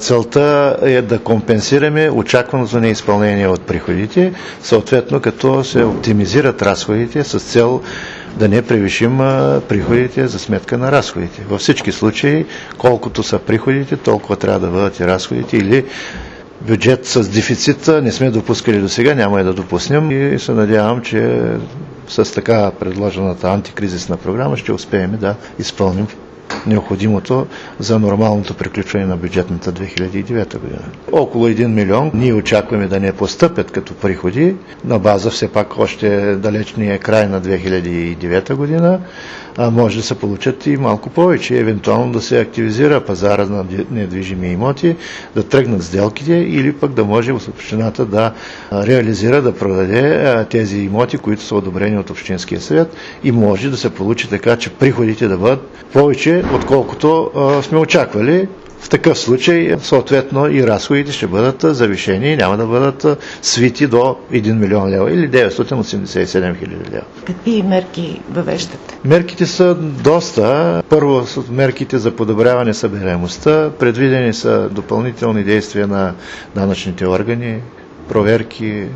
Целта е да компенсираме очакваното неизпълнение от приходите, съответно като се оптимизират разходите с цел да не превишим приходите за сметка на разходите. Във всички случаи, колкото са приходите, толкова трябва да бъдат и разходите, или бюджет с дефицита не сме допускали до сега, няма и да допуснем, и се надявам, че с така предложената антикризисна програма ще успеем да изпълним необходимото за нормалното приключване на бюджетната 2009 година. Около 1 милион ние очакваме да не постъпят като приходи, на база все пак още далечния край на 2009 година, а може да се получат и малко повече, евентуално да се активизира пазара на недвижими имоти, да тръгнат сделките или пък да може общината да реализира, да продаде тези имоти, които са одобрени от Общинския съвет, и може да се получи така, че приходите да бъдат повече, отколкото сме очаквали. В такъв случай, съответно, и разходите ще бъдат завишени и няма да бъдат свити до 1 милион лева или 987 хиляди лева. Какви мерки въвеждате? Мерките са доста. Първо са мерките за подобряване събираемостта. Предвидени са допълнителни действия на данъчните органи, проверки,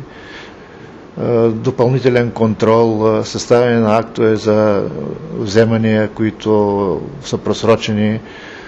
допълнителен контрол, съставяне на актове за вземания, които са просрочени.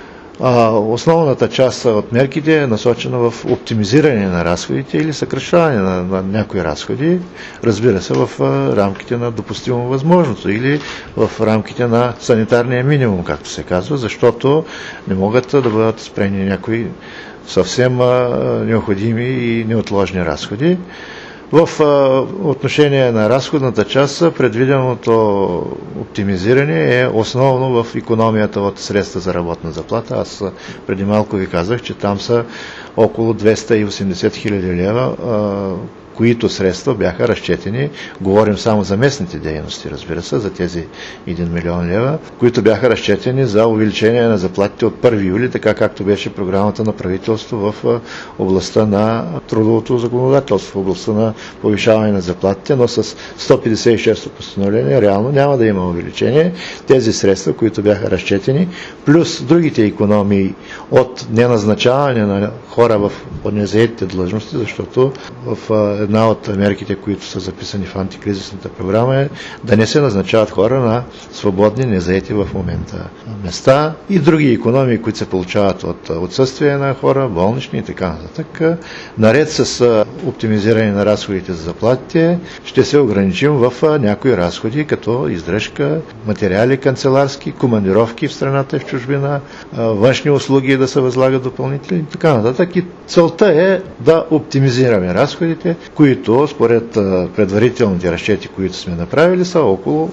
Основната част от мерките е насочена в оптимизиране на разходите или съкращаване на някои разходи, разбира се, в рамките на допустимо възможното или в рамките на санитарния минимум, както се казва, защото не могат да бъдат спрени някои съвсем необходими и неотложни разходи. В отношение на разходната част, предвиденото оптимизиране е основно в икономията от средства за работна заплата. Аз преди малко ви казах, че там са около 280 хиляди лева, които средства бяха разчетени, говорим само за местните дейности, разбира се, за тези 1 милион лева, които бяха разчетени за увеличение на заплатите от 1 юли, така както беше програмата на правителство в областта на трудовото законодателство, в областта на повишаване на заплатите, но с 156-то постановление реално няма да има увеличение. Тези средства, които бяха разчетени, плюс другите икономии от неназначаване на хора в незаетите длъжности, защото в една от мерките, които са записани в антикризисната програма, е да не се назначават хора на свободни, незаети в момента места, и други икономии, които се получават от отсъствие на хора, болнични и така нататък. Наред с оптимизиране на разходите за заплатите, ще се ограничим в някои разходи, като издръжка, материали канцеларски, командировки в страната и в чужбина, външни услуги да се възлагат допълнителни и така нататък. И целта е да оптимизираме разходите, които според предварителните разчети, които сме направили, са около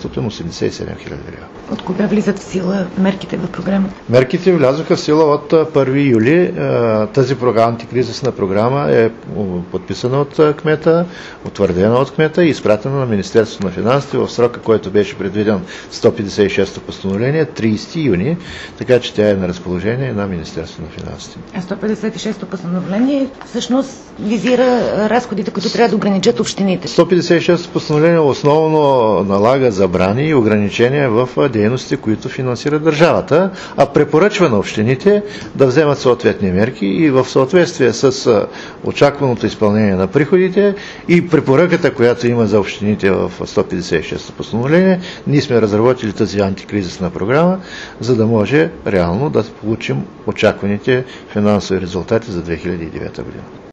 987 хиляди лева. От кога влизат в сила мерките в програмата? Мерките влязоха в сила от 1 юли. Тази антикризисна програма е подписана от кмета, утвърдена от кмета и изпратена на Министерството на финансите в срока, който беше предвиден 156-то постановление, 30 юни, така че тя е на разположение на Министерството на финансите. А 156-то постановление всъщност визира разходите, които трябва да ограничат общините. 156-то постановление основно налага забрани и ограничения в дейности, които финансира държавата, а препоръчва на общините да вземат съответни мерки и в съответствие с очакваното изпълнение на приходите и препоръката, която има за общините в 156-то постановление, ние сме разработили тази антикризисна програма, за да може реално да получим очакваните финансови резултати за 2009 година.